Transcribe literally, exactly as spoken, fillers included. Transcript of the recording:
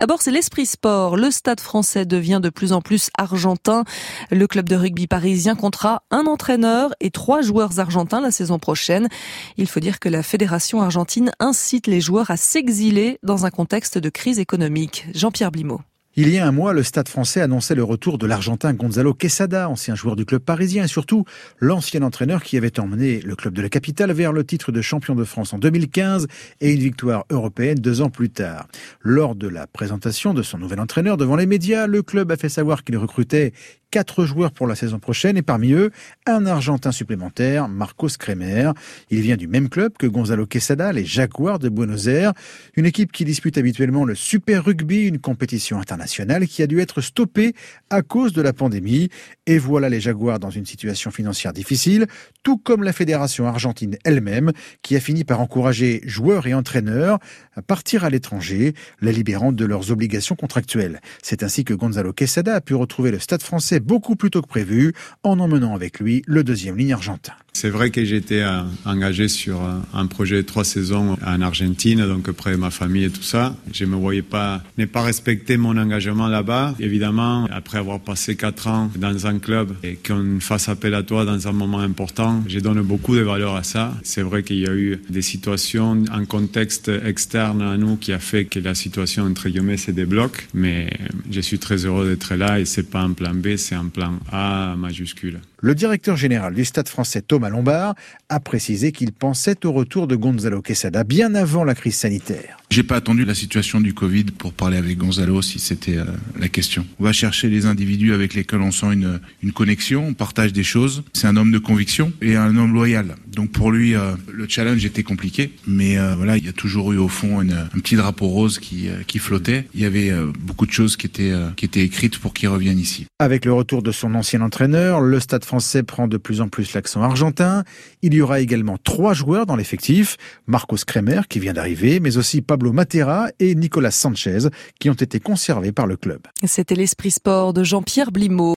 D'abord, c'est l'esprit sport. Le Stade français devient de plus en plus argentin. Le club de rugby parisien comptera un entraîneur et trois joueurs argentins la saison prochaine. Il faut dire que la Fédération argentine incite les joueurs à s'exiler dans un contexte de crise économique. Jean-Pierre Blimaud. Il y a un mois, le Stade français annonçait le retour de l'Argentin Gonzalo Quesada, ancien joueur du club parisien et surtout l'ancien entraîneur qui avait emmené le club de la capitale vers le titre de champion de France en deux mille quinze et une victoire européenne deux ans plus tard. Lors de la présentation de son nouvel entraîneur devant les médias, le club a fait savoir qu'il recrutait quatre joueurs pour la saison prochaine et parmi eux, un Argentin supplémentaire, Marcos Kremer. Il vient du même club que Gonzalo Quesada, les Jaguars de Buenos Aires, une équipe qui dispute habituellement le Super Rugby, une compétition internationale qui a dû être stoppée à cause de la pandémie. Et voilà les Jaguars dans une situation financière difficile, tout comme la fédération argentine elle-même, qui a fini par encourager joueurs et entraîneurs à partir à l'étranger, les libérant de leurs obligations contractuelles. C'est ainsi que Gonzalo Quesada a pu retrouver le Stade français beaucoup plus tôt que prévu, en emmenant avec lui le deuxième ligne argentin. C'est vrai que j'étais euh, engagé sur euh, un projet de trois saisons en Argentine, donc près de ma famille et tout ça. Je me voyais pas ne pas respecter mon engagement là-bas. Évidemment, après avoir passé quatre ans dans un club et qu'on fasse appel à toi dans un moment important, je donne beaucoup de valeur à ça. C'est vrai qu'il y a eu des situations, un contexte externe à nous qui a fait que la situation entre guillemets se débloque, mais je suis très heureux d'être là et c'est pas un plan B, c'est un plan A majuscule. Le directeur général du Stade français, Thomas Lombard, a précisé qu'il pensait au retour de Gonzalo Quesada bien avant la crise sanitaire. J'ai pas attendu la situation du Covid pour parler avec Gonzalo si c'était euh, la question. On va chercher les individus avec lesquels on sent une, une connexion, on partage des choses. C'est un homme de conviction et un homme loyal. Donc pour lui, euh, le challenge était compliqué, mais euh, voilà, il y a toujours eu au fond une, un petit drapeau rose qui, euh, qui flottait. Il y avait euh, beaucoup de choses qui étaient, euh, qui étaient écrites pour qu'il revienne ici. Avec le retour de son ancien entraîneur, le Stade français prend de plus en plus l'accent argentin. Il y aura également trois joueurs dans l'effectif, Marcos Kremer qui vient d'arriver, mais aussi Pablo Matera et Nicolas Sanchez qui ont été conservés par le club. C'était l'esprit sport de Jean-Pierre Blimaud.